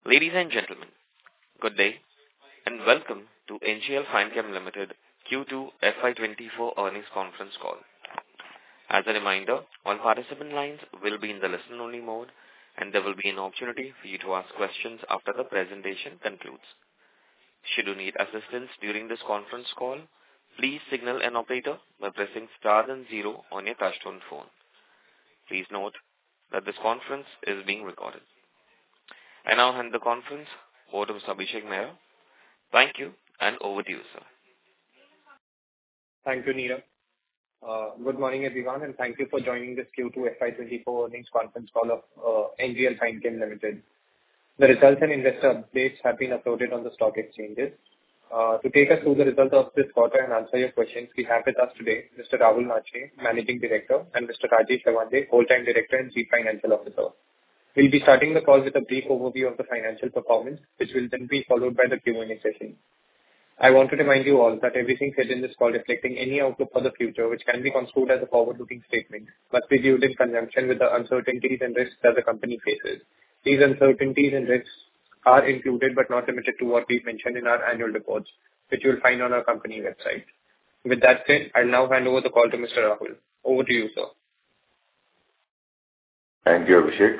Ladies and gentlemen, good day and welcome to NGL Finechem Limited Q2 FY24 earnings conference call. As a reminder, all participant lines will be in the listen-only mode and there will be an opportunity for you to ask questions after the presentation concludes. Should you need assistance during this conference call, please signal an operator by pressing star then 0 on your touchtone phone. Please note that this conference is being recorded. I now hand the conference over to Mr. Abhishek Mehra. Thank you, and over to you, sir. Thank you, Neera. Good morning, everyone, and thank you for joining this Q2 FY24 earnings conference call of NGL Finechem Limited. The results and investor updates have been uploaded on the stock exchanges. To take us through the results of this quarter and answer your questions, we have with us today Mr. Rahul Nache, Managing Director, and Mr. Rajesh Lawande, Whole-Time Director and Chief Financial Officer. We'll be starting the call with a brief overview of the financial performance, which will then be followed by the Q&A session. I want to remind you all that everything said in this call reflecting any outlook for the future, which can be construed as a forward-looking statement, must be viewed in conjunction with the uncertainties and risks that the company faces. These uncertainties and risks are included but not limited to what we've mentioned in our annual reports, which you will find on our company website. With that said, I'll now hand over the call to Mr. Rahul. Over to you, sir. Thank you, Abhishek.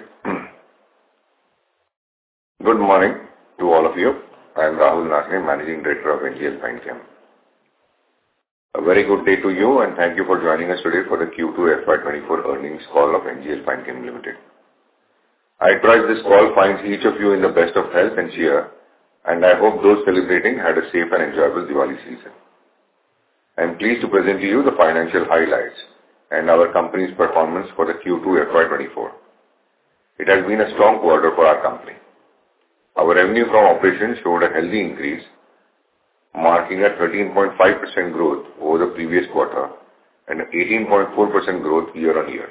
Good morning to all of you. I am Rahul Nache, Managing Director of NGL Finechem. A very good day to you and thank you for joining us today for the Q2 FY24 earnings call of NGL Finechem Limited. I trust this call finds each of you in the best of health and cheer, and I hope those celebrating had a safe and enjoyable Diwali season. I am pleased to present to you the financial highlights and our company's performance for the Q2 FY24. It has been a strong quarter for our company. Our revenue from operations showed a healthy increase, marking a 13.5% growth over the previous quarter and an 18.4% growth year-on-year.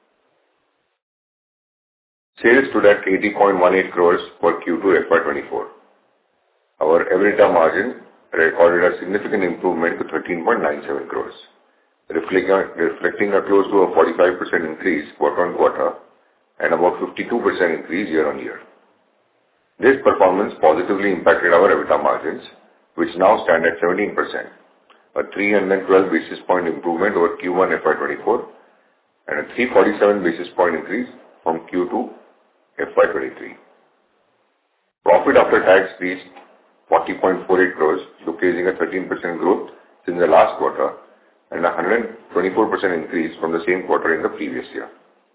Sales stood at 80.18 crores for Q2 FY24. Our EBITDA margin recorded a significant improvement to 13.97 crores, reflecting a close to a 45% increase quarter-on-quarter and about 52% increase year-on-year. This performance positively impacted our EBITDA margins, which now stand at 17%, a 312 basis point improvement over Q1 FY24 and a 347 basis point increase from Q2 FY23. Profit after tax reached 40.48 crores, showcasing a 13% growth since the last quarter and a 124% increase from the same quarter in the previous year.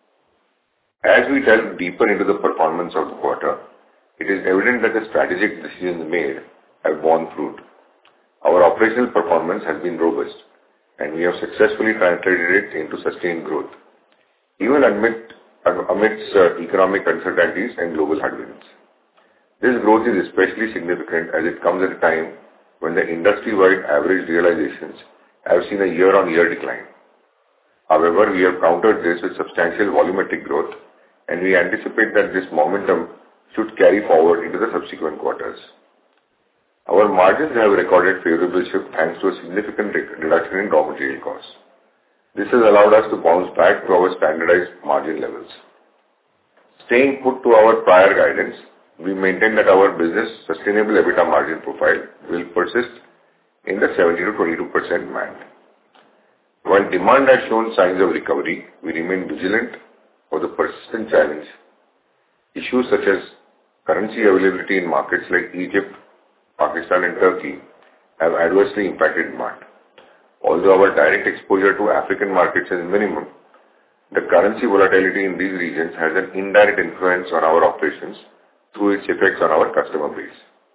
As we delve deeper into the performance of the quarter, it is evident that the strategic decisions made have borne fruit. Our operational performance has been robust, and we have successfully translated it into sustained growth, even amidst economic uncertainties and global headwinds. This growth is especially significant as it comes at a time when the industry-wide average realizations have seen a year-on-year decline. However, we have countered this with substantial volumetric growth, and we anticipate that this momentum should carry forward into the subsequent quarters. Our margins have recorded favorable shift thanks to a significant reduction in raw material costs. This has allowed us to bounce back to our standardized margin levels. Staying put to our prior guidance, we maintain that our business sustainable EBITDA margin profile will persist in the 70 to 22% band. While demand has shown signs of recovery, we remain vigilant for the persistent challenge. Issues such as currency availability in markets like Egypt, Pakistan and Turkey have adversely impacted demand. Although our direct exposure to African markets is minimum, the currency volatility in these regions has an indirect influence on our operations through its effects on our customer base.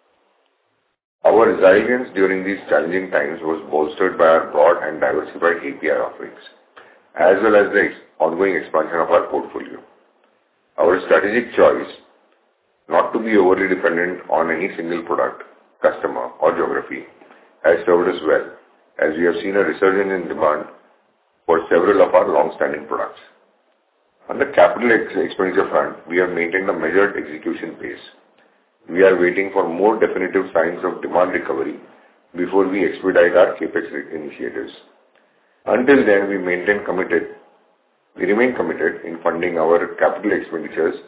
Our resilience during these challenging times was bolstered by our broad and diversified API offerings, as well as the ongoing expansion of our portfolio. Our strategic choice not to be overly dependent on any single product, customer or geography has served us well, as we have seen a resurgence in demand for several of our long-standing products. On the capital expenditure front, we have maintained a measured execution pace. We are waiting for more definitive signs of demand recovery before we expedite our capex initiatives. Until then, we remain committed in funding our capital expenditures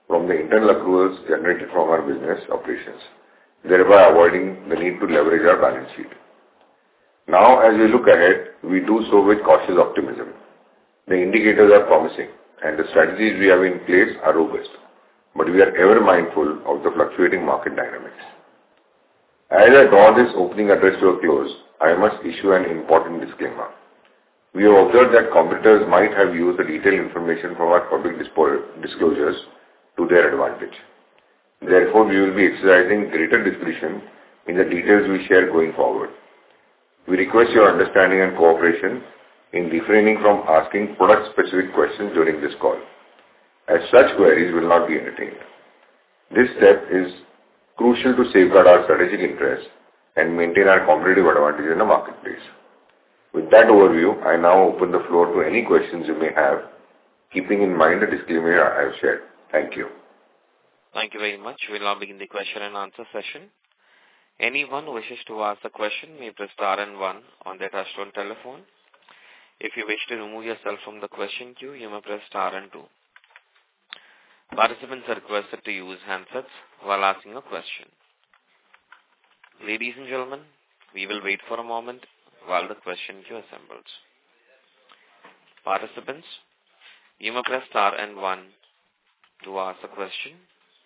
from the internal accruals generated from our business operations, thereby avoiding the need to leverage our balance sheet. Now, as we look ahead, we do so with cautious optimism. The indicators are promising, and the strategies we have in place are robust, but we are ever mindful of the fluctuating market dynamics. As I draw this opening address to a close, I must issue an important disclaimer. We have observed that competitors might have used the detailed information from our public disclosures to their advantage. Therefore, we will be exercising greater discretion in the details we share going forward. We request your understanding and cooperation in refraining from asking product-specific questions during this call, as such queries will not be entertained. This step is crucial to safeguard our strategic interests and maintain our competitive advantage in the marketplace. With that overview, I now open the floor to any questions you may have, keeping in mind the disclaimer I have shared. Thank you. Thank you very much. We'll now begin the question and answer session. Anyone who wishes to ask a question may press star and one on their touchtone telephone. If you wish to remove yourself from the question queue, you may press star and two. Participants are requested to use handsets while asking a question. Ladies and gentlemen, we will wait for a moment while the question queue assembles. Participants, you may press star and one to ask a question.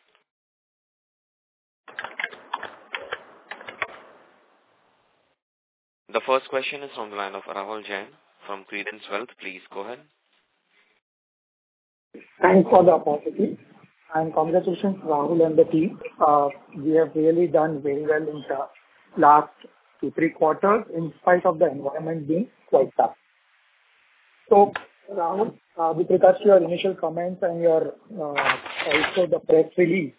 The first question is from the line of Rahul Jain from Credence Wealth. Please go ahead. Thanks for the opportunity and congratulations, Rahul and the team. We have really done very well in the last 2-3 quarters in spite of the environment being quite tough. So, Rahul, with regards to your initial comments and your also the press release,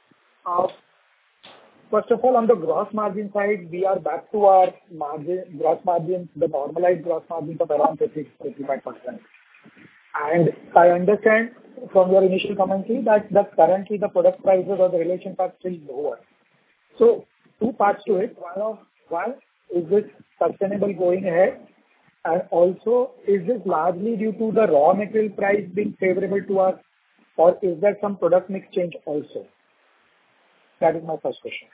first of all, on the gross margin side, we are back to our gross margins, the normalized gross margins of around 50-55%. And I understand from your initial commentary that currently the product prices or the relations are still lower. So, two parts to it. One, is this sustainable going ahead? And also, is this largely due to the raw material price being favorable to us, or is there some product mix change also? That is my first question.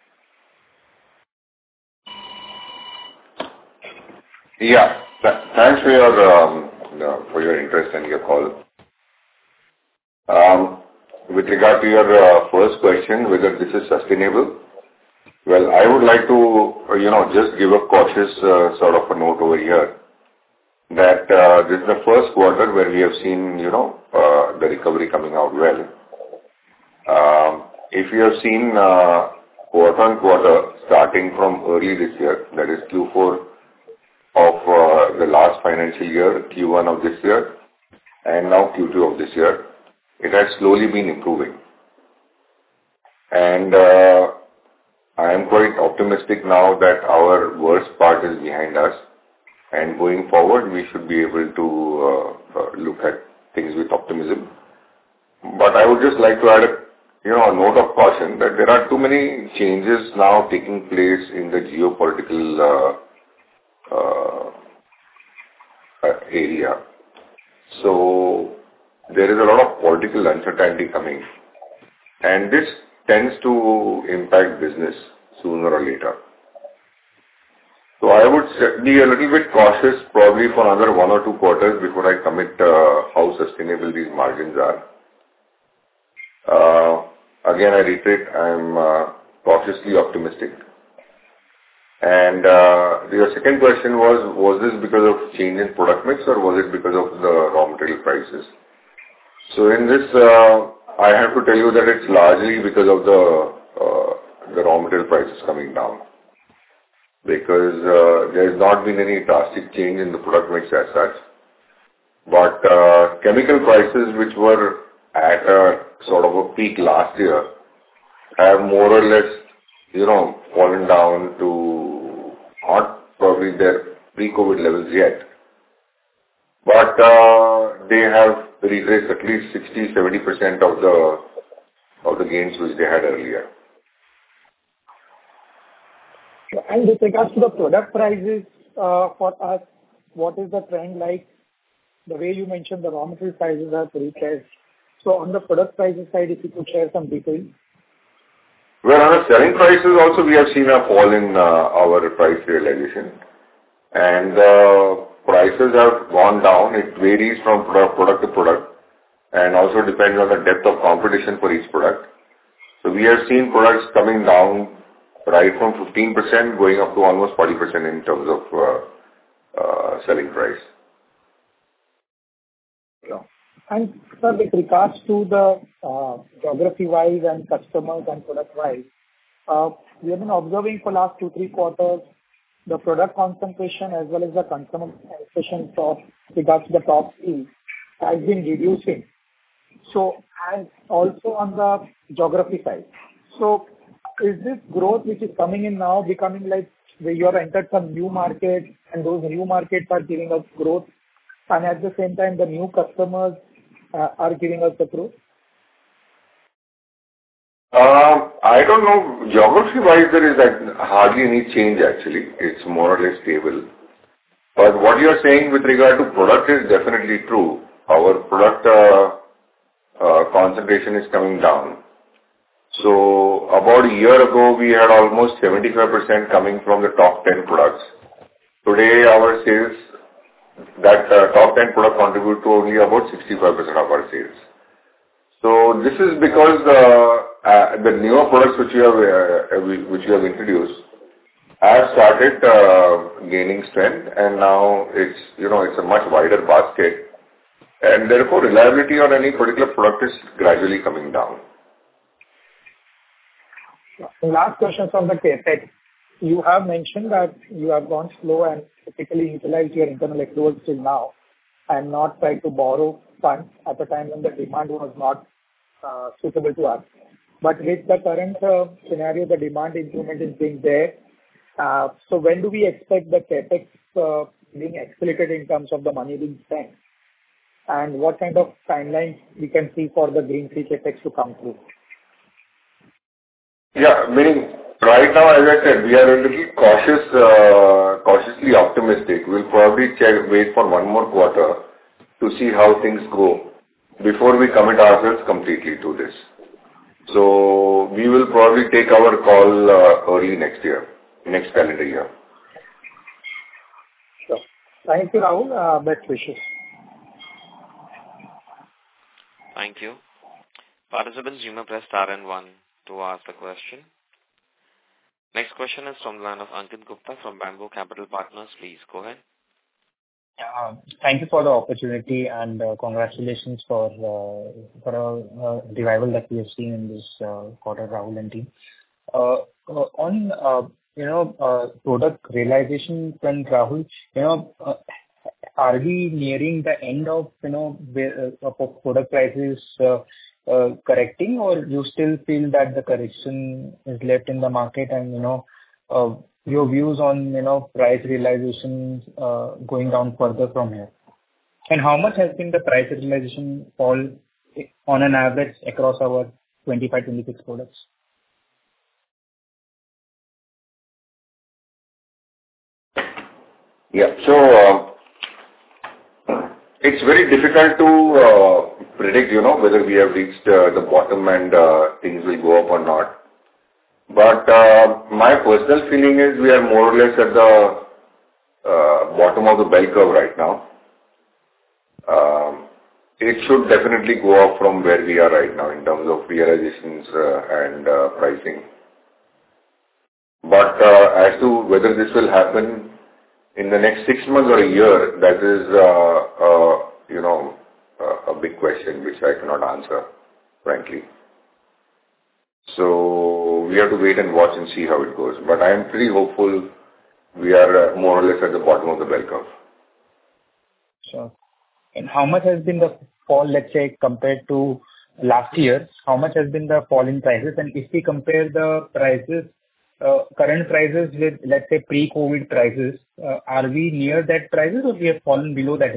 Yeah, thanks for your interest and your call. With regard to your first question, whether this is sustainable, well, I would like to, just give a cautious sort of a note over here that this is the first quarter where we have seen, the recovery coming out well. If you have seen quarter on quarter starting from early this year, that is Q4 of the last financial year, Q1 of this year, and now Q2 of this year, it has slowly been improving. And I am quite optimistic now that our worst part is behind us, and going forward, we should be able to look at things with optimism. But I would just like to add a note of caution that there are too many changes now taking place in the geopolitical area. So there is a lot of political uncertainty coming, and this tends to impact business sooner or later. So I would be a little bit cautious probably for another 1 or 2 quarters before I commit how sustainable these margins are. Again, I reiterate, I am cautiously optimistic. And your second question was this because of change in product mix or was it because of the raw material prices? So in this, I have to tell you that it's largely because of the raw material prices coming down. Because there has not been any drastic change in the product mix as such. But chemical prices, which were at a sort of a peak last year, have more or less, fallen down to not probably their pre-COVID levels yet. But they have retraced at least 60-70% of the gains which they had earlier. And with regards to the product prices for us, what is the trend like? The way you mentioned the raw material prices have retraced. So on the product prices side, if you could share some details. Well, on the selling prices also, we have seen a fall in our price realization. And prices have gone down. It varies from product to product and also depends on the depth of competition for each product. So we have seen products coming down right from 15% going up to almost 40% in terms of selling price. Yeah. And sir, with regards to the geography-wise and customers and product-wise, we have been observing for last 2-3 quarters, the product concentration as well as the customer concentration of regards to the top three has been reducing. So, and also on the geography side. So, is this growth which is coming in now becoming like where you have entered some new markets and those new markets are giving us growth, and at the same time the new customers are giving us the growth? I don't know. Geography-wise, there is hardly any change actually. It's more or less stable. But what you are saying with regard to product is definitely true. Our product concentration is coming down. So about a year ago, we had almost 75% coming from the top 10 products. Today, our sales, that top 10 product contribute to only about 65% of our sales. So this is because the newer products which you have introduced have started gaining strength, and now it's a much wider basket, and therefore reliability on any particular product is gradually coming down. Last question from the CapEx. You have mentioned that you have gone slow and typically utilized your internal accruals till now and not tried to borrow funds at a time when the demand was not suitable to us. But with the current scenario, the demand improvement is being there. So when do we expect the CapEx being accelerated in terms of the money being spent? And what kind of timelines we can see for the greenfield CapEx to come through? Yeah, meaning right now, as I said, we are a little cautiously optimistic. We'll probably wait for one more quarter to see how things go before we commit ourselves completely to this. So we will probably take our call early next calendar year. Sure. Thank you, Rahul. Best wishes. Thank you. Participants, you may press star and 1 to ask the question. Next question is from the line of Ankit Gupta from Bamboo Capital Partners. Please go ahead. Thank you for the opportunity and congratulations for a revival that we have seen in this quarter, Rahul and team. On product realization front, Rahul, are we nearing the end of product prices correcting, or you still feel that the correction is left in the market, and your views on price realization going down further from here? And how much has been the price realization fall on an average across our 25-26 products? Yeah, so it's very difficult to predict, whether we have reached the bottom and things will go up or not. But my personal feeling is we are more or less at the bottom of the bell curve right now. It should definitely go up from where we are right now in terms of realizations and pricing. But as to whether this will happen in the next 6 months or a year, that is a big question which I cannot answer, frankly. So we have to wait and watch and see how it goes. But I am pretty hopeful we are more or less at the bottom of the bell curve. Sure. And how much has been the fall, let's say, compared to last year? How much has been the fall in prices? And if we compare the prices, current prices with, let's say, pre-COVID prices, are we near that prices or we have fallen below that?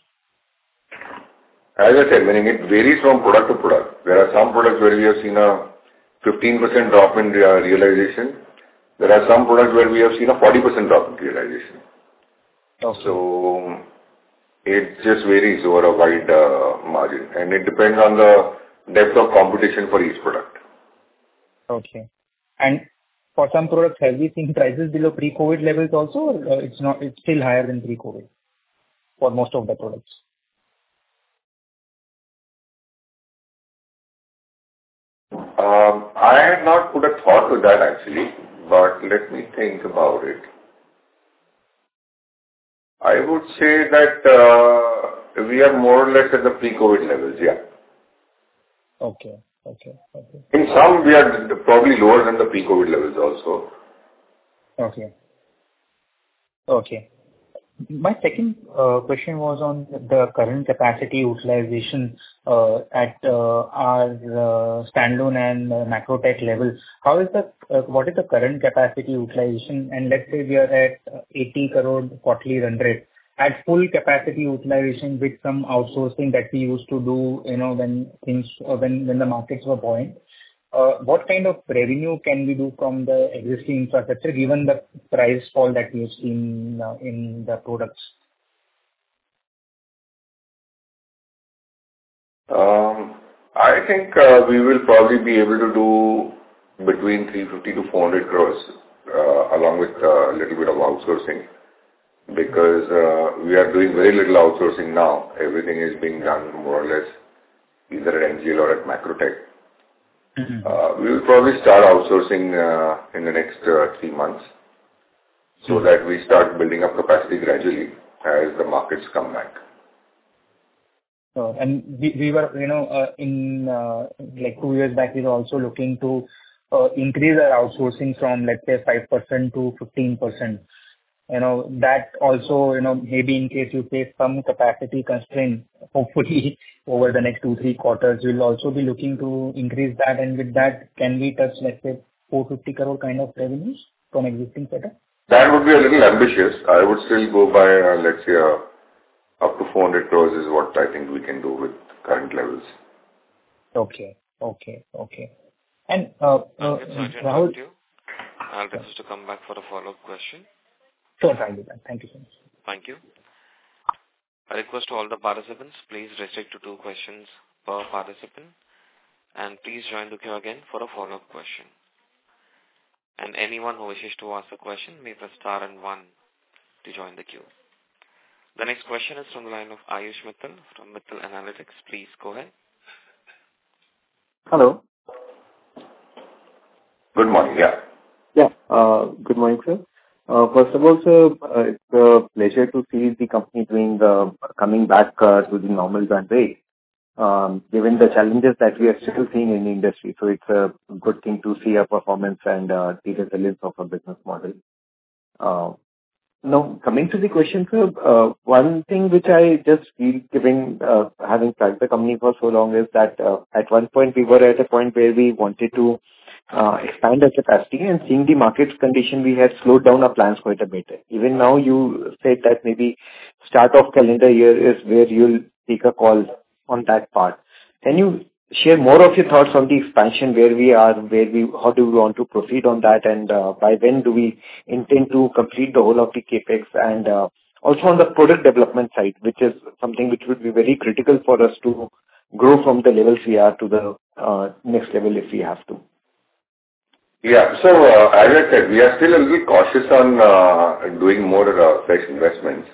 As I said, meaning it varies from product to product. There are some products where we have seen a 15% drop in realization. There are some products where we have seen a 40% drop in realization. Okay. So it just varies over a wide margin, and it depends on the depth of competition for each product. Okay. And for some products, have we seen prices below pre-COVID levels also, or it's still higher than pre-COVID for most of the products? I had not put a thought to that actually, but let me think about it. I would say that we are more or less at the pre-COVID levels, yeah. Okay. In some, we are probably lower than the pre-COVID levels also. Okay. My second question was on the current capacity utilization at our standalone and Macrotech level. What is the current capacity utilization? And let's say we are at 80 crore quarterly run rate. At full capacity utilization with some outsourcing that we used to do, when the markets were buoyant, what kind of revenue can we do from the existing infrastructure, given the price fall that we have seen in the products? I think we will probably be able to do between 350 to 400 crores, along with a little bit of outsourcing, because we are doing very little outsourcing now. Everything is being done more or less either at NGL or at Macrotech. We will probably start outsourcing in the next 3 months, so that we start building up capacity gradually as the markets come back. And we were, in like 2 years back, we were also looking to increase our outsourcing from, let's say, 5% to 15%. That also, maybe in case you face some capacity constraint, hopefully over the next 2-3 quarters, we'll also be looking to increase that. And with that, can we touch, let's say, 450 crore kind of revenues from existing setup? That would be a little ambitious. I would still go by, let's say, up to 400 crores is what I think we can do with current levels. Okay. And Rahul, I'll request to come back for a follow-up question. Sure, I'll do that. Thank you so much. Thank you. I request all the participants, please restrict to 2 questions per participant, and please join the queue again for a follow-up question. And anyone who wishes to ask a question may press star and 1 to join the queue. The next question is from the line of Ayush Mittal from Mittal Analytics. Please go ahead. Hello. Good morning, yeah. Yeah, good morning, sir. First of all, sir, it's a pleasure to see the company coming back to the normal run rate, given the challenges that we are still seeing in the industry. So it's a good thing to see a performance and the resilience of a business model. Now, coming to the question, sir, one thing which I just feel, having tracked the company for so long, is that at one point we were at a point where we wanted to expand our capacity, and seeing the market condition, we had slowed down our plans quite a bit. Even now, you said that maybe start of calendar year is where you'll take a call on that part. Can you share more of your thoughts on the expansion, where we are, how do we want to proceed on that, and by when do we intend to complete the whole of the capex, and also on the product development side, which is something which would be very critical for us to grow from the levels we are to the next level if we have to. Yeah. So, as I said, we are still a little cautious on doing more fresh investments.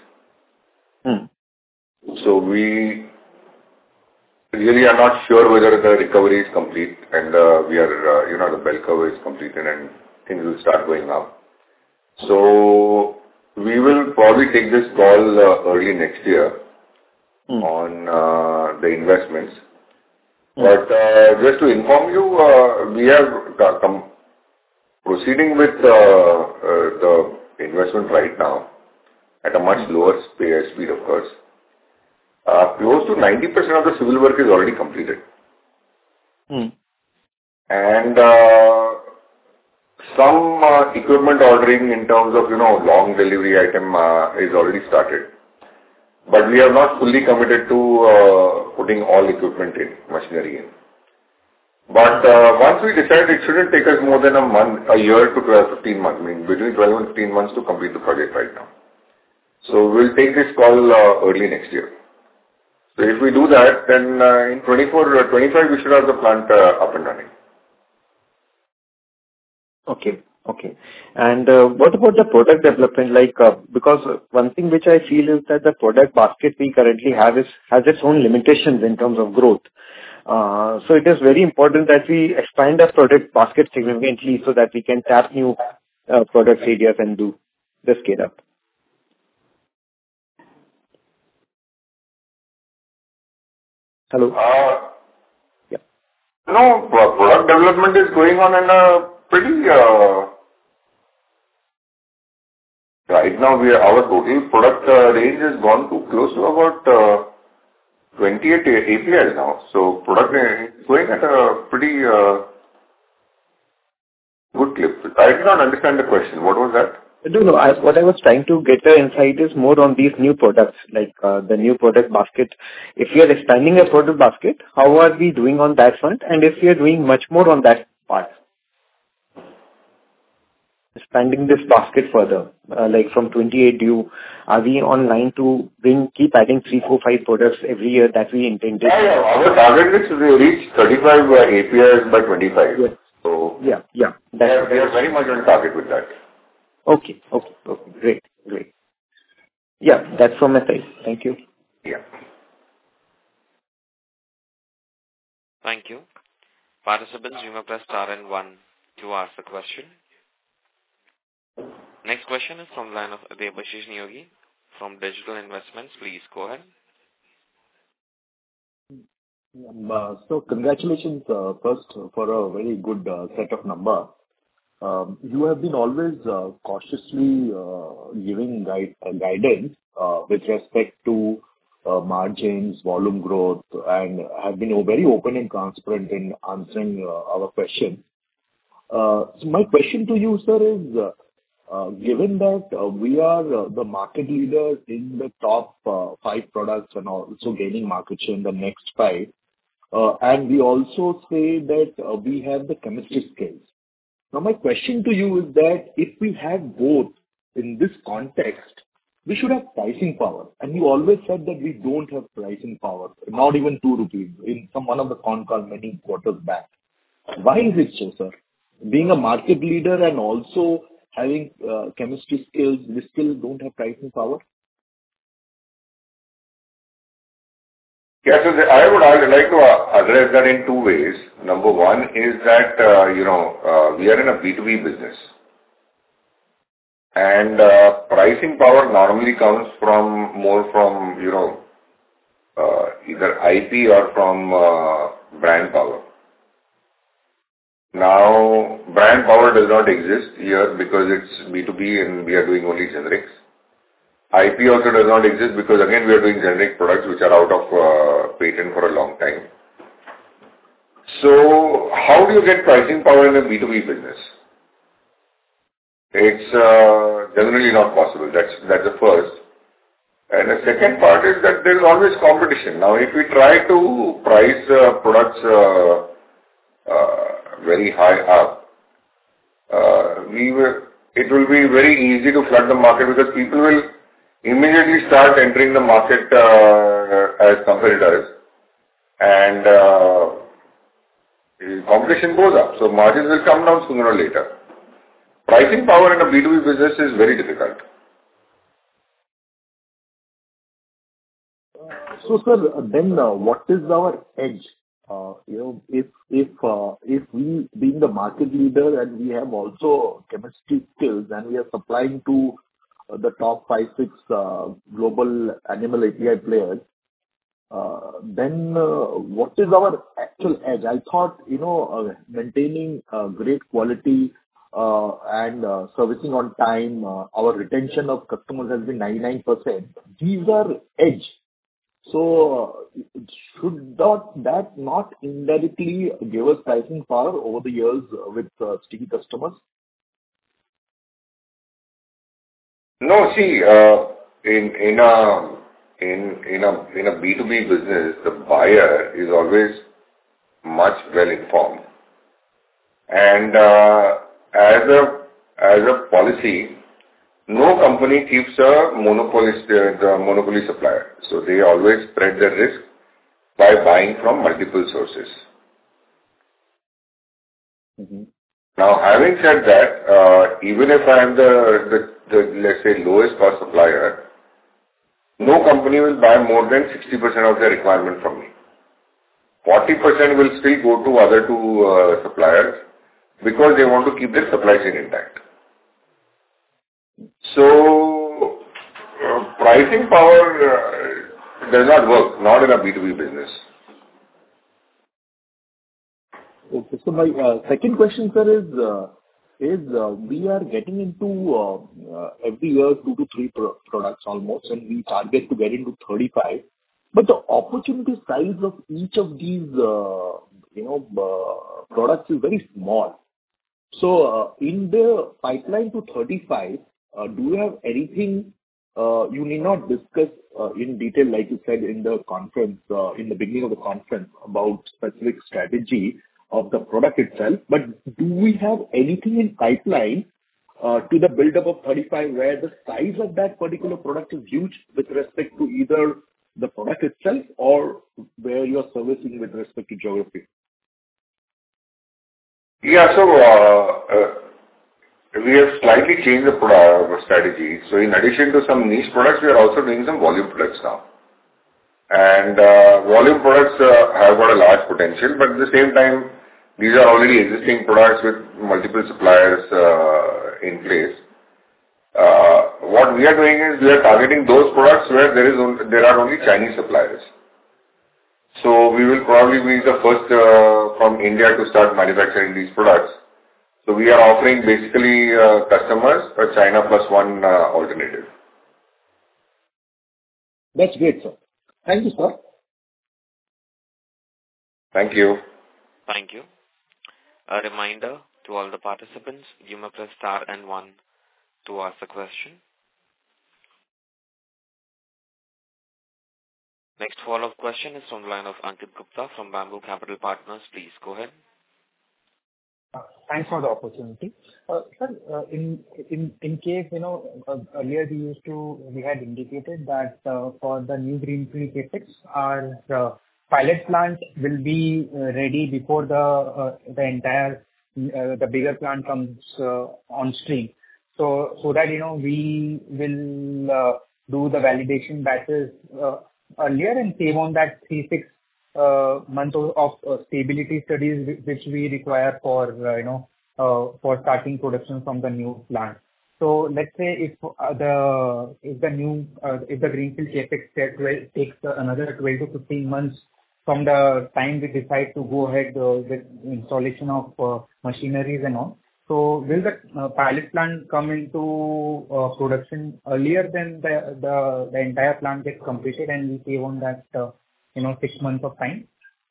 So we really are not sure whether the recovery is complete and we are, the bell curve is completed and things will start going up. So we will probably take this call early next year on the investments. But just to inform you, we are proceeding with the investment right now at a much lower speed, of course. Close to 90% of the civil work is already completed. And some equipment ordering in terms of, long delivery item is already started. But we are not fully committed to putting all equipment in, machinery in. But once we decide, it shouldn't take us more than a year to 12, 15 months. I mean, between 12 and 15 months to complete the project right now. So we'll take this call early next year. So if we do that, then in 24 or 25, we should have the plant up and running. Okay. Okay. And what about the product development? Like, because one thing which I feel is that the product basket we currently have has its own limitations in terms of growth. So it is very important that we expand our product basket significantly so that we can tap new product areas and do the scale up. Hello? Yeah. No, product development is going on in a pretty, right now our total product range has gone to close to about 28 APIs now. So product is going at a pretty good clip. I did not understand the question. What was that? No. What I was trying to get an insight is more on these new products, like the new product basket. If we are expanding a product basket, how are we doing on that front? And if we are doing much more on that part, expanding this basket further, like from 28, are we on line to keep adding 3, 4, 5 products every year that we intended? Yeah. Our target is to reach 35 APIs by 25. Yes. So yeah. We are very much on target with that. Okay. Great. Yeah, that's from my side. Thank you. Yeah. Thank you. Participants, you may press star and 1 to ask the question. Next question is from the line of Debashish Neogi from Digital Investments. Please go ahead. So congratulations first for a very good set of numbers. You have been always cautiously giving guidance with respect to margins, volume growth, and have been very open and transparent in answering our questions. So my question to you, sir, is given that we are the market leader in the top 5 products and also gaining market share in the next 5, and we also say that we have the chemistry skills. Now, my question to you is that if we have both in this context, we should have pricing power. And you always said that we don't have pricing power, not even 2 rupees, in one of the con calls many quarters back. Why is it so, sir? Being a market leader and also having chemistry skills, we still don't have pricing power? Yeah, so I would like to address that in 2 ways. Number one is that, we are in a B2B business. And pricing power normally comes more from either IP or from brand power. Now, brand power does not exist here because it's B2B and we are doing only generics. IP also does not exist because again we are doing generic products which are out of patent for a long time. So how do you get pricing power in a B2B business? It's generally not possible. That's the first. And the second part is that there is always competition. Now if we try to price products very high up, it will be very easy to flood the market because people will immediately start entering the market as competitors, and competition goes up. So margins will come down sooner or later. Pricing power in a B2B business is very difficult. So, sir, then what is our edge? If we being the market leader and we have also chemistry skills and we are supplying to the top 5, 6 global animal API players, then what is our actual edge? I thought, maintaining great quality and servicing on time, our retention of customers has been 99%. These are edge. So should that not indirectly give us pricing power over the years with sticky customers? No, see, in a B2B business, the buyer is always much well informed, and as a policy, no company keeps a monopoly supplier. So they always spread the risk by buying from multiple sources. Mm-hmm. Now, having said that, even if I am the let's say lowest cost supplier, no company will buy more than 60% of their requirement from me. 40% will still go to other two suppliers because they want to keep their supply chain intact. So, pricing power does not work, not in a B2B business. Okay. So my second question, sir, is we are getting into every year 2 to 3 products almost, and we target to get into 35. But the opportunity size of each of these, products is very small. So in the pipeline to 35, do you have anything you need not discuss in detail, like you said in the conference, in the beginning of the conference, about specific strategy of the product itself, but do we have anything in pipeline to the build-up of 35 where the size of that particular product is huge with respect to either the product itself or where you are servicing with respect to geography? Yeah, so we have slightly changed the product strategy. So in addition to some niche products, we are also doing some volume products now. And volume products have got a large potential, but at the same time, these are already existing products with multiple suppliers in place. What we are doing is we are targeting those products where there are only Chinese suppliers. So we will probably be the first from India to start manufacturing these products. So we are offering basically customers a China plus one alternative. That's great, sir. Thank you, sir. Thank you. Thank you. A reminder to all the participants, you may press star and 1 to ask a question. Next follow-up question is from the line of Ankit Gupta from Bamboo Capital Partners. Please go ahead. Thanks for the opportunity. Sir, in case, earlier we had indicated that for the new greenfield CapEx, our pilot plant will be ready before the entire the bigger plant comes on stream. So that, we will do the validation batches earlier and save on that 3-6 months of stability studies which we require for starting production from the new plant. So let's say if the greenfield CapEx takes another 12 to 15 months from the time we decide to go ahead with installation of machineries and all. So will the pilot plant come into production earlier than the entire plant gets completed and we save on that 6 months of time?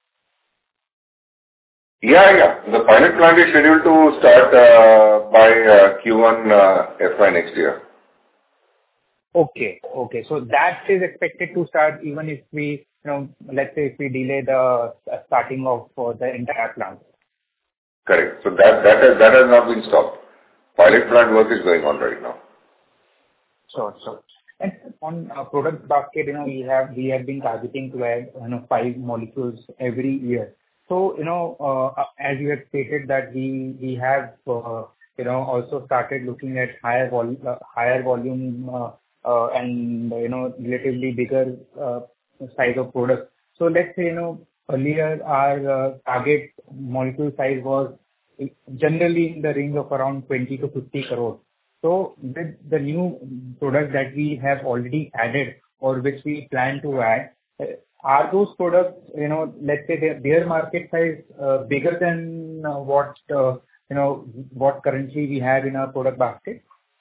Yeah. The pilot plant is scheduled to start by Q1 FY next year. Okay. So that is expected to start even if we, let's say if we delay the starting of the entire plant. Correct. So that has not been stopped. Pilot plant work is going on right now. Sure. And on product basket, we have been targeting to add 5 molecules every year. So as you have stated that we have also started looking at higher volume and relatively bigger size of product. So let's say earlier our target molecule size was generally in the range of around 20 to 50 crores. So with the new products that we have already added or which we plan to add, are those products, let's say their market size bigger than what currently we have in our product basket?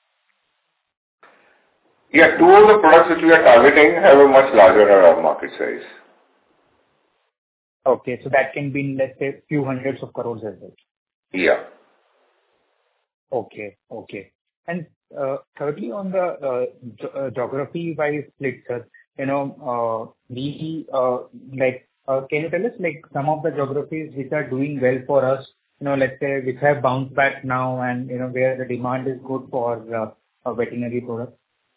Yeah, 2 of the products which we are targeting have a much larger market size. Okay, so that can be, let's say, few hundreds of crores as well. Yeah. Okay. And thirdly, on the geography-wise split, sir, can you tell us some of the geographies which are doing well for us, let's say which have bounced back now and where the demand is good for veterinary products?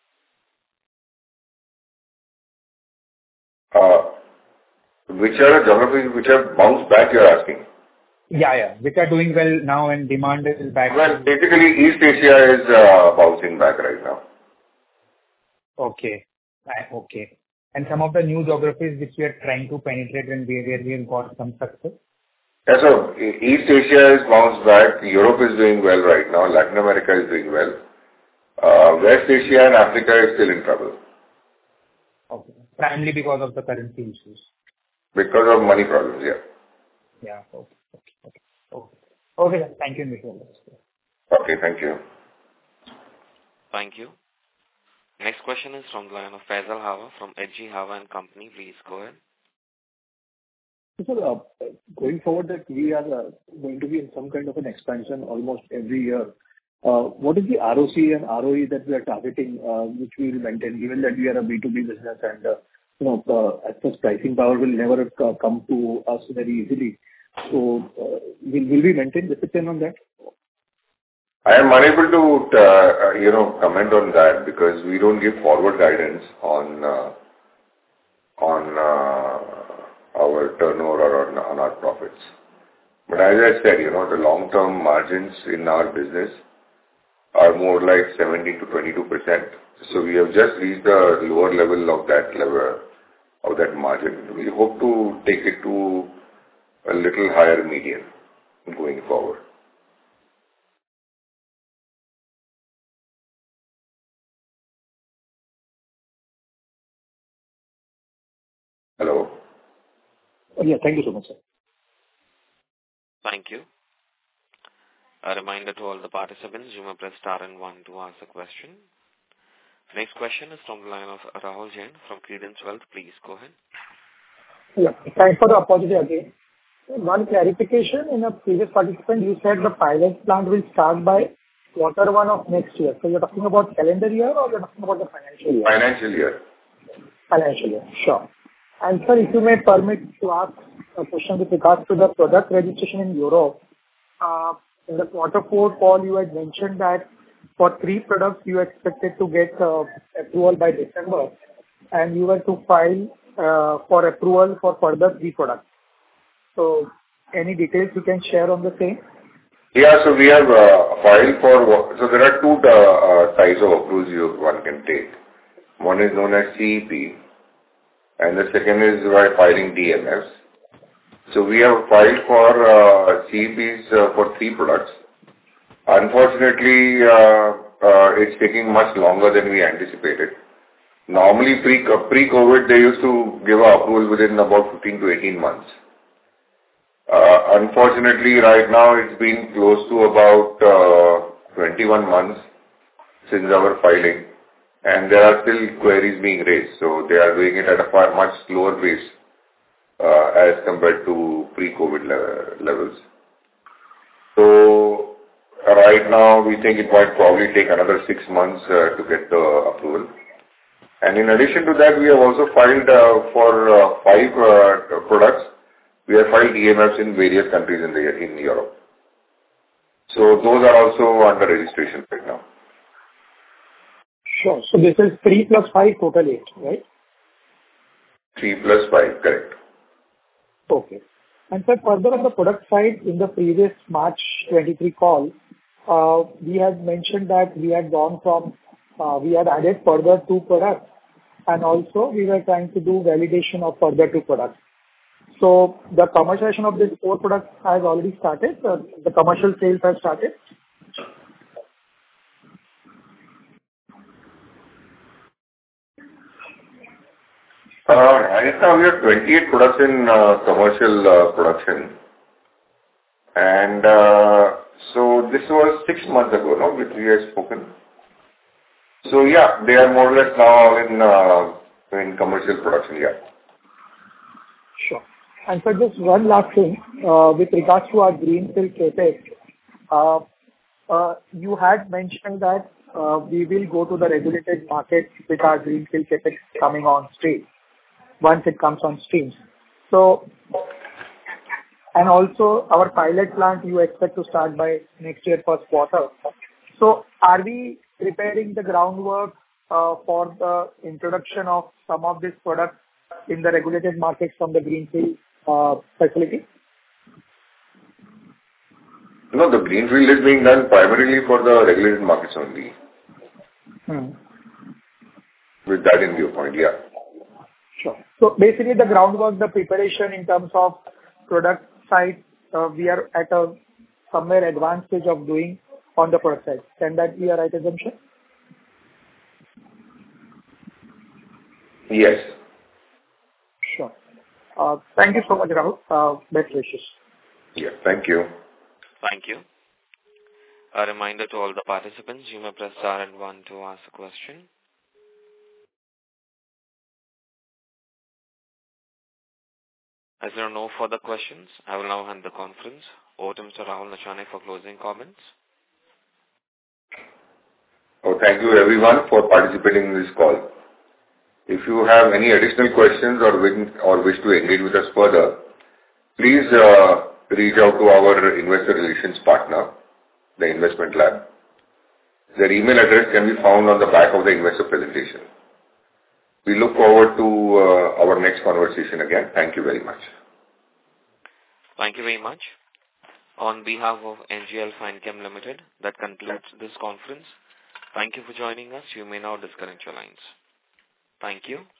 Which are the geographies which have bounced back, you're asking? Yeah. Which are doing well now and demand is back? Well, basically, East Asia is bouncing back right now. Okay. And some of the new geographies which we are trying to penetrate and where we have got some success? Yeah, so East Asia is bounced back. Europe is doing well right now. Latin America is doing well. West Asia and Africa is still in trouble. Okay. Primarily because of the currency issues. Because of money problems, yeah. Yeah. Okay. Then. Thank you, Mr. Okay, thank you. Thank you. Next question is from the line of Faisal Hawa from HG Hawa and Company. Please go ahead. So, going forward, that we are going to be in some kind of an expansion almost every year. What is the ROC and ROE that we are targeting, which we will maintain, given that we are a B2B business and as such pricing power will never come to us very easily. So, will we maintain discipline on that? I am unable to, comment on that because we don't give forward guidance on our turnover or on our profits. But as I said, the long-term margins in our business are more like 17 to 22%. So we have just reached the lower level of that margin. We hope to take it to a little higher median going forward. Hello? Yeah, thank you so much, sir. Thank you. A reminder to all the participants, you may press star and 1 to ask a question. Next question is from the line of Rahul Jain from Credence Wealth. Please go ahead. Yeah, thanks for the opportunity again. One clarification, in a previous participant, you said the pilot plant will start by Q1 of next year. So you're talking about calendar year or you're talking about the financial year? Financial year. Financial year, sure. And sir, if you may permit to ask a question with regards to the product registration in Europe. In the Q4 call, you had mentioned that for 3 products, you expected to get approval by December, and you were to file for approval for further 3 products. So, any details you can share on the same? Yeah, so we have filed for, so there are 2 types of approvals one can take. One is known as CEP, and the second is by filing DMFs. So we have filed for CEPs for 3 products. Unfortunately, it's taking much longer than we anticipated. Normally, pre-COVID, they used to give our approval within about 15 to 18 months. Unfortunately, right now, it's been close to about 21 months since our filing, and there are still queries being raised. So they are doing it at a far much slower pace as compared to pre-COVID levels. So right now, we think it might probably take another 6 months to get the approval. And in addition to that, we have also filed for 5 products. We have filed DMFs in various countries in Europe. So those are also under registration right now. Sure. So this is 3 plus 5, total 8, right? 3 plus 5, correct. Okay. And sir, further on the product side, in the previous March 23 call, we had mentioned that we had gone from, we had added further 2 products, and also we were trying to do validation of further 2 products. So the commercialization of these 4 products has already started. The commercial sales have started. Right now, we have 28 products in commercial production. And so this was 6 months ago, no, which we had spoken. So yeah, they are more or less now in commercial production, yeah. Sure. And so just one last thing, with regards to our greenfield capex, you had mentioned that we will go to the regulated market with our greenfield capex coming on stream, once it comes on stream. So, and also our pilot plant you expect to start by next year Q1. So are we preparing the groundwork for the introduction of some of these products in the regulated markets from the greenfield facility? No, the greenfield is being done primarily for the regulated markets only. With that in viewpoint, yeah. Sure. So basically, the groundwork, the preparation in terms of product side, we are at a somewhere advanced stage of doing on the product side. Can that be a right assumption? Yes. Sure. Thank you so much, Rahul. Best wishes. Yeah, thank you. Thank you. A reminder to all the participants, you may press star and 1 to ask a question. As there are no further questions, I will now hand the conference over to Mr. Rahul Nachane for closing comments. Oh, thank you everyone for participating in this call. If you have any additional questions or wish to engage with us further, please reach out to our investor relations partner, the Investment Lab. Their email address can be found on the back of the investor presentation. We look forward to our next conversation again. Thank you very much. Thank you very much. On behalf of NGL Fine Chem Limited, that concludes this conference. Thank you for joining us. You may now disconnect your lines. Thank you.